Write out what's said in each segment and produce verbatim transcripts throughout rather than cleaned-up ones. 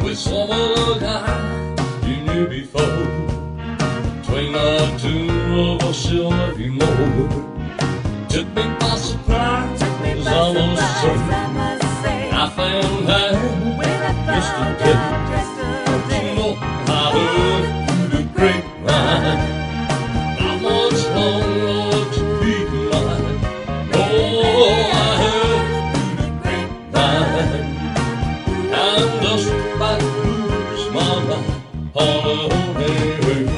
with some other guy you knew before. Between the two of us, she'll love you more. Took me by surprise, it was almost true. I found out yesterday. But you know I heard through the grapevine, not much longer to be mine. Oh, I heard through the grapevine, I'm just about to lose my mind. Oh, hey, hey.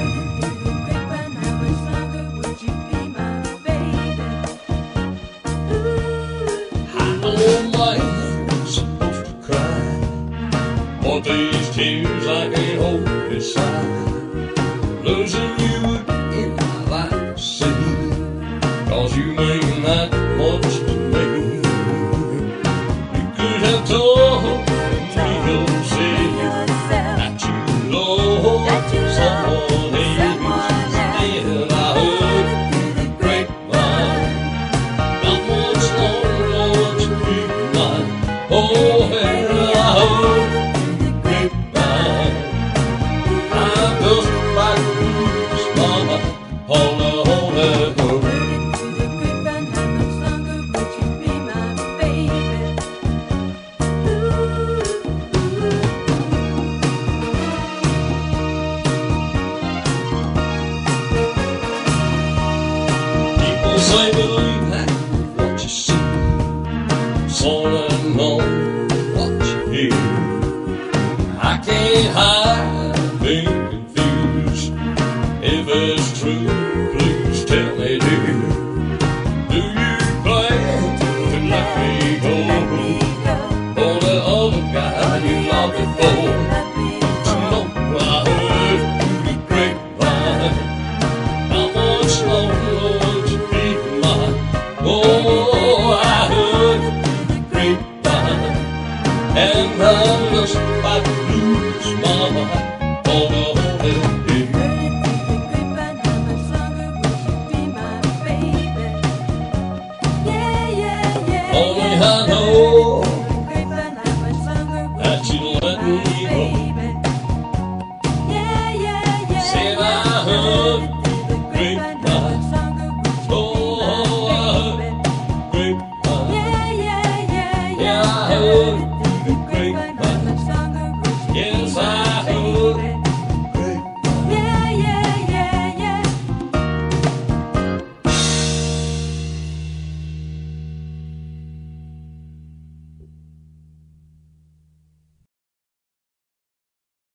But these tears I can't hold inside. Losing you would end my life, see, 'cause you mean that much to me. You could have told me yourself that you love someone else. Instead I heard the grapevine, not much longer to be mine. Oh, hell, I heard say believe that what you see, sort of know what you hear. I can't hide being confused. If it's true, please tell me, dear. Do you plan to let me go for the other guy you loved before? You know I heard through the grapevine, how much longer? Oh, I heard through the grapevine, and I'm just about to lose my mind.